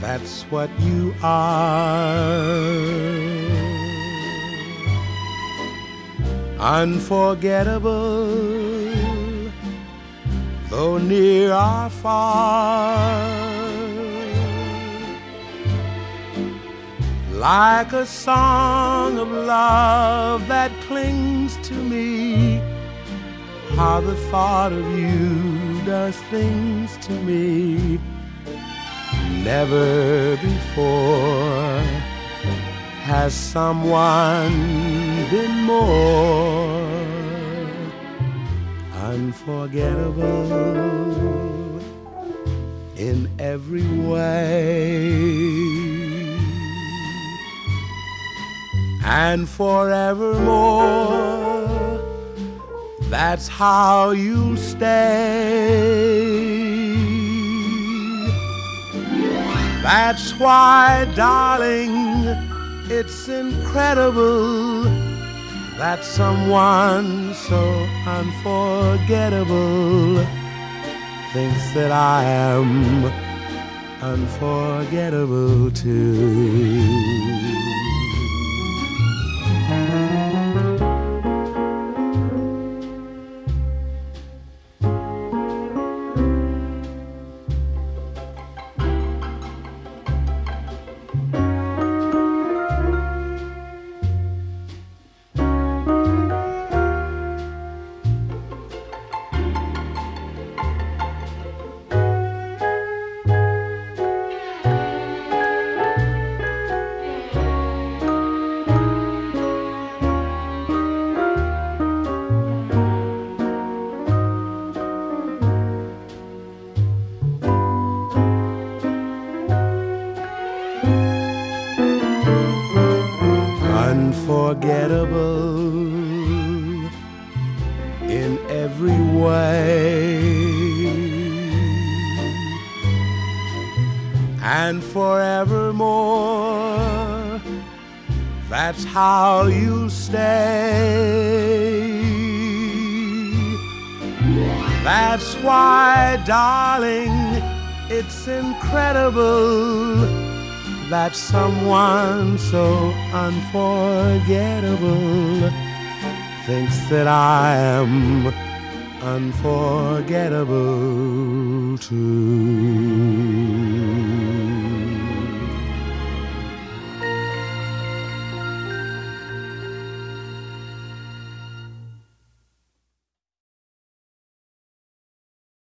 That's what you are. Unforgettable, though near or far, like a song of love that clings to me. How the thought of you does things to me. Never before has someone been more unforgettable in every way. And forevermore, that's how you'll stay. That's why, darling, it's incredible that someone so unforgettable thinks that I am unforgettable too. Unforgettable in every way, and forevermore, that's how you stay. That's why, darling, it's incredible that someone so unforgettable thinks that I am unforgettable too.